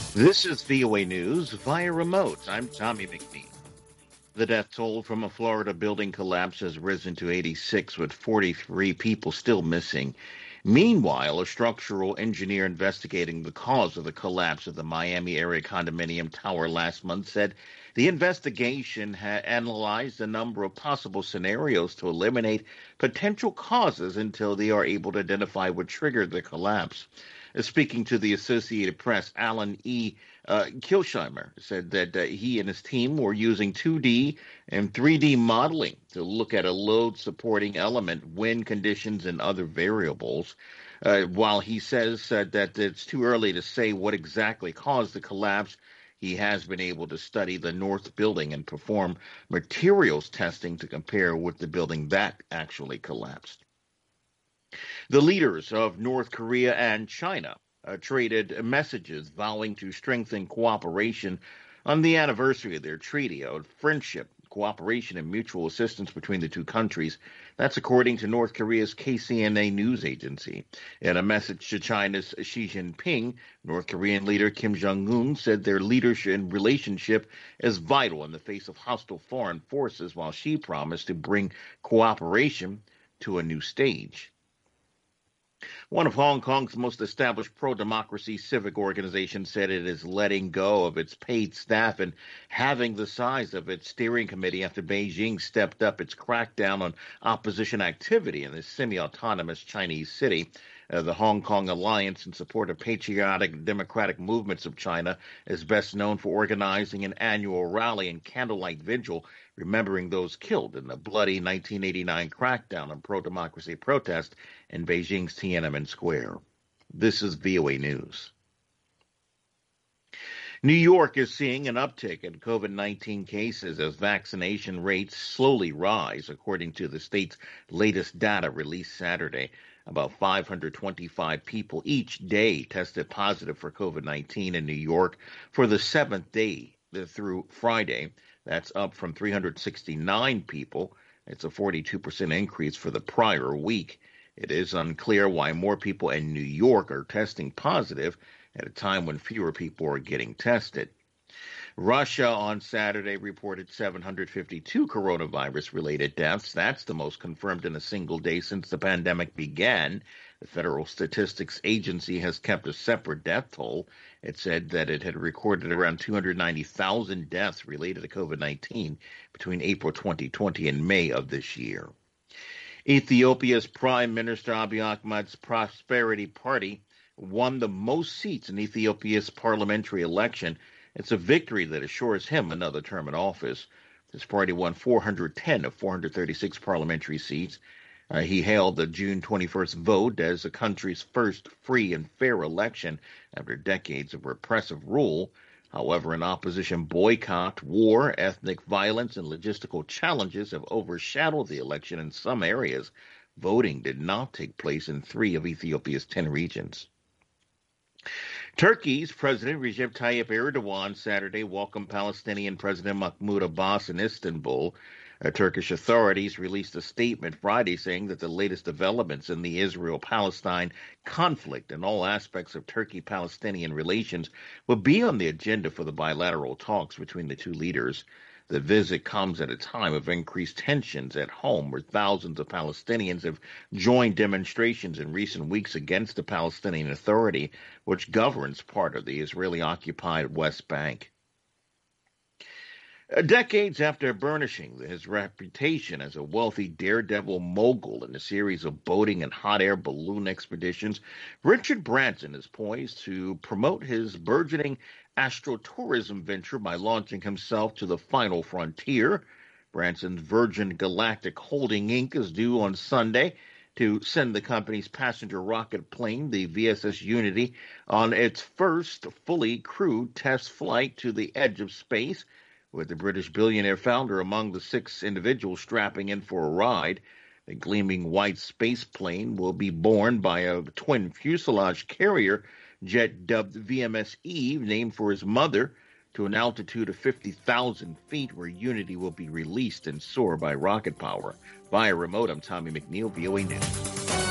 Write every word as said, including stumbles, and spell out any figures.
This is V O A News via remote. I'm Tommy McNeil. The death toll from a Florida building collapse has risen to eighty-six, with forty-three people still missing. Meanwhile, a structural engineer investigating the cause of the collapse of the Miami area condominium tower last month said the investigation had analyzed a number of possible scenarios to eliminate potential causes until they are able to identify what triggered the collapse. Uh, Speaking to the Associated Press, Alan E. Uh, Kilsheimer said that uh, he and his team were using two D and three D modeling to look at a load supporting element, wind conditions, and other variables. Uh, while he says uh, that it's too early to say what exactly caused the collapse, he has been able to study the north building and perform materials testing to compare with the building that actually collapsed. The leaders of North Korea and China uh, traded messages vowing to strengthen cooperation on the anniversary of their treaty of friendship, cooperation, and mutual assistance between the two countries. That's according to North Korea's K C N A news agency. In a message to China's Xi Jinping, North Korean leader Kim Jong Un said their leadership and relationship is vital in the face of hostile foreign forces, while Xi promised to bring cooperation to a new stage. One of Hong Kong's most established pro-democracy civic organizations said it is letting go of its paid staff and halving the size of its steering committee after Beijing stepped up its crackdown on opposition activity in this semi-autonomous Chinese city. Uh, the Hong Kong Alliance in Support of Patriotic Democratic Movements of China is best known for organizing an annual rally and candlelight vigil remembering those killed in the bloody nineteen eighty-nine crackdown on pro-democracy protest in Beijing's Tiananmen Square. This is V O A News. New York is seeing an uptick in COVID nineteen cases as vaccination rates slowly rise, according to the state's latest data released Saturday. About five hundred twenty-five people each day tested positive for COVID nineteen in New York for the seventh day through Friday. That's up from three hundred sixty-nine people. It's a forty-two percent increase for the prior week. It is unclear why more people in New York are testing positive at a time when fewer people are getting tested. Russia on Saturday reported seven hundred fifty-two coronavirus-related deaths. That's the most confirmed in a single day since the pandemic began. The Federal Statistics Agency has kept a separate death toll. It said that it had recorded around two hundred ninety thousand deaths related to COVID nineteen between April twenty twenty and May of this year. Ethiopia's Prime Minister Abiy Ahmed's Prosperity Party won the most seats in Ethiopia's parliamentary election. It's a victory that assures him another term in office. His party won four hundred ten of four hundred thirty-six parliamentary seats. Uh, he hailed the June twenty-first vote as the country's first free and fair election after decades of repressive rule. However, an opposition boycott, war, ethnic violence, and logistical challenges have overshadowed the election in some areas. Voting did not take place in three of Ethiopia's ten regions. Turkey's President Recep Tayyip Erdogan Saturday welcomed Palestinian President Mahmoud Abbas in Istanbul. Uh, Turkish authorities released a statement Friday saying that the latest developments in the Israel-Palestine conflict and all aspects of Turkey-Palestinian relations will be on the agenda for the bilateral talks between the two leaders. The visit comes at a time of increased tensions at home, where thousands of Palestinians have joined demonstrations in recent weeks against the Palestinian Authority, which governs part of the Israeli-occupied West Bank. Uh, Decades after burnishing his reputation as a wealthy daredevil mogul in a series of boating and hot air balloon expeditions, Richard Branson is poised to promote his burgeoning astrotourism venture by launching himself to the final frontier. Branson's Virgin Galactic Holding Incorporated is due on Sunday to send the company's passenger rocket plane, the V S S Unity, on its first fully crewed test flight to the edge of space, with the British billionaire founder among the six individuals strapping in for a ride. The gleaming white space plane will be borne by a twin fuselage carrier jet dubbed V M S Eve, named for his mother, to an altitude of fifty thousand feet, where Unity will be released and soar by rocket power. Via remote, I'm Tommy McNeil, V O A News.